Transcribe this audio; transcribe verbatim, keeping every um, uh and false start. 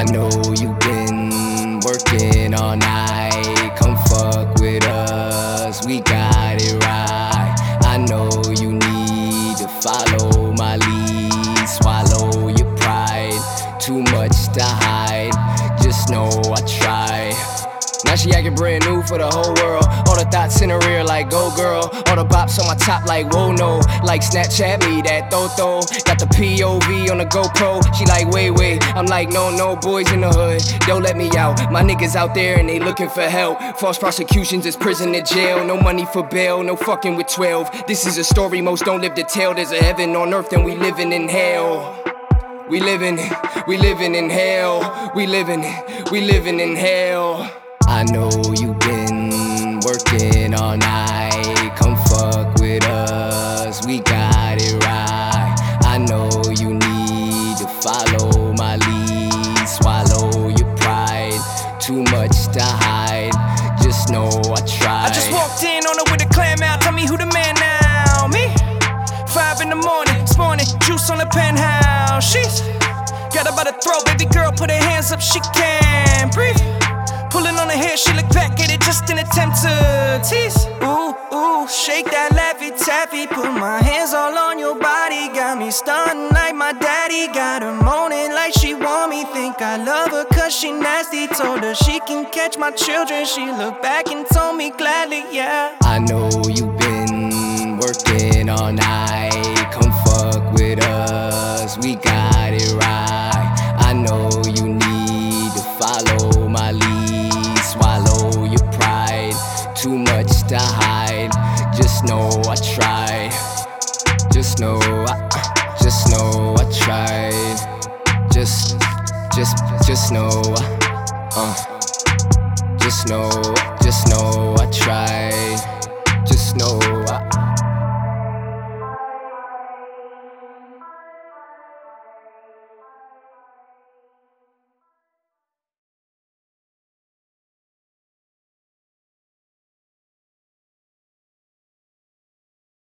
I know you been working all night. Come fuck with us, we got it right. I know you need to follow my lead. Swallow your pride, too much to hide. Just know I try. Now she acting brand new for the whole world. All the thoughts in her ear like go girl. All the bops on my top like whoa no. Like Snapchat me that Toto. Got the P O V on the GoPro. She like wait wait. I'm like no no boys in the hood. Don't let me out. My niggas out there and they looking for help. False prosecutions is prison to jail. No money for bail. No fucking with twelve. This is a story most don't live to tell. There's a heaven on earth and we living in hell. We living, we living in hell. We living, we living in hell. I know you been working all night. Come fuck with us, we got it right. I know you need to follow my lead. Swallow your pride, too much to hide. Just know I tried. I just walked in on her with a clam out. Tell me who the man now, me? Five in the morning, spawning juice on the penthouse. She's got her by the throat, baby girl, put her hands up, she can't breathe. Pulling on her hair, she look back at it just in attempt to tease. Ooh, ooh, shake that laffy taffy. Put my hands all on your body. Got me stunned like my daddy. Got her moaning like she want me. Think I love her cause she nasty. Told her she can catch my children. She looked back and told me gladly, yeah. I know you been working all night. Come fuck with us, we got it right. I know you need to follow my lead. Swallow your pride, too much to hide. Just know I tried. Just know I, just know I tried. Just, just, just know I, uh. Just know, just know I tried. Just know